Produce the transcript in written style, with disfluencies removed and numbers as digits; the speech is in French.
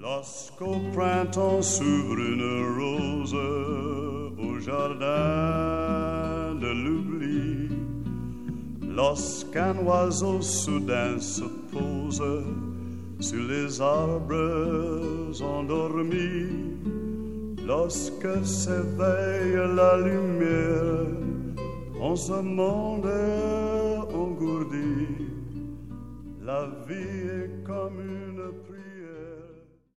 Lorsqu'au printemps s'ouvre une rose au jardin de l'oubli, lorsqu'un oiseau soudain se pose sur les arbres endormis, lorsque s'éveille la lumière en ce monde engourdi, la vie est comme une prière.